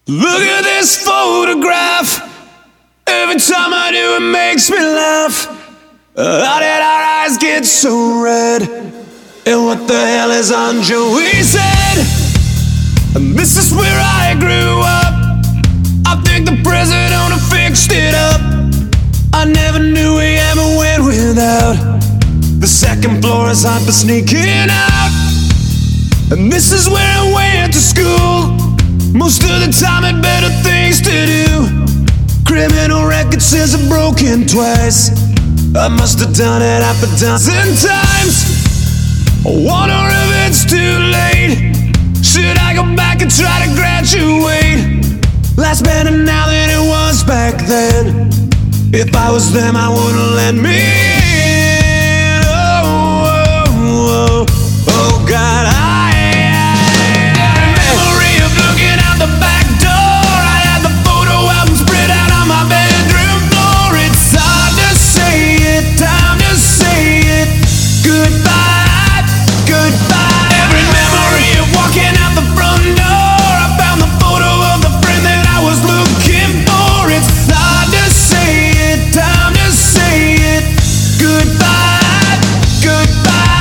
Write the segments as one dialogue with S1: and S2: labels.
S1: Look at this photograph. Every time I do it makes me laugh. How did our eyes get so red? And what the hell is on Joey's head? And this is where I grew up. I think the president fixed it up. I never knew we ever went without. The second floor is hot for sneaking out. And this is where I went to school. Most of the time had better things to do. Criminal record says I've broken twice. I must have done it half a dozen times. I wonder if it's too late. Should I go back and try to graduate? Life's better now than it was back then. If I was them, I wouldn't let me in. Oh, oh, oh, oh God, every memory of looking out the back door. I had the photo album spread out on my bedroom floor. It's hard to say it, time to say it. Goodbye, goodbye. Every memory of walking out the front door. I found the photo of the friend that I was looking for. It's hard to say it, time to say it. Goodbye, goodbye.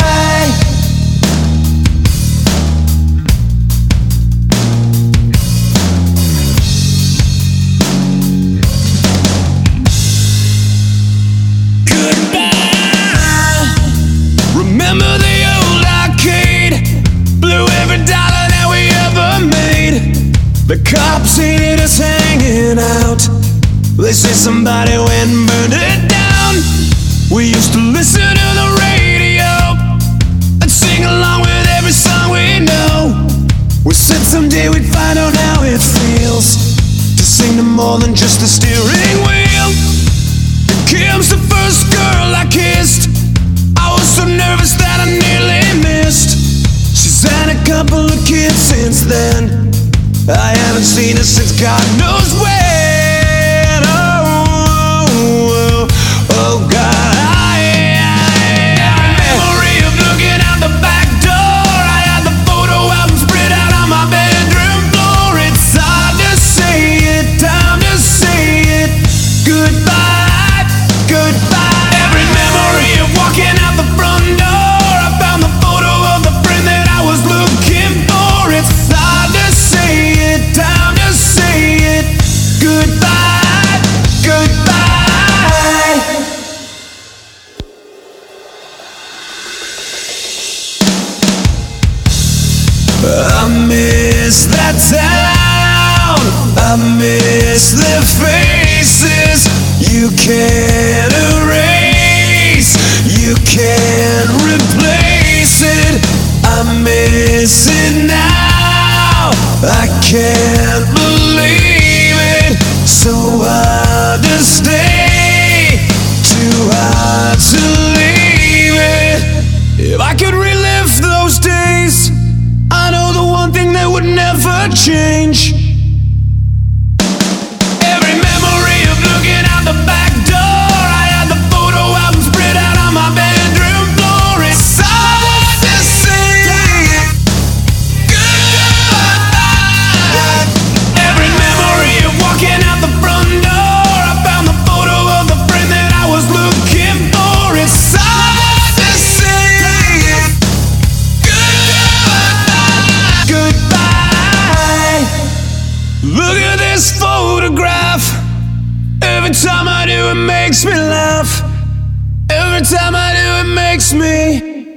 S1: Goodbye. Remember the old arcade? Blew every dollar that we ever made. The cops hated us hanging out. They say somebody went and burned it down. We used to listen to the radio and sing along with every song we know. We said someday we'd find out how it feels to sing to more than just a steering wheel. And Kim's the first girl I kissed. I was so nervous that I nearly missed. She's had a couple of kids since then. I haven't seen her since God knows when. Oh, oh, oh God, every memory of looking out the back door. I had the photo album spread out on my bedroom floor. It's hard to say it, time to say it. Goodbye, goodbye. Every memory of walking out the front door. I found the photo of the friend that I was looking for. It's hard to say it, time to say it. Goodbye, goodbye. I miss that town. I miss their faces. You can't erase, you can't replace it. I miss it now. I can't believe it. So hard to stay, too hard to leave it. If I could relive those days, I know the one thing that would never change. Every memory of looking out the back door. I had the photo album spread out on my bedroom floor. It's hard to say goodbye. Every memory of walking out the front door. I found the photo of the friend that I was looking for. It's hard to say goodbye, goodbye. Look at this photograph. Every time I do it makes me laugh. Every time I do it makes me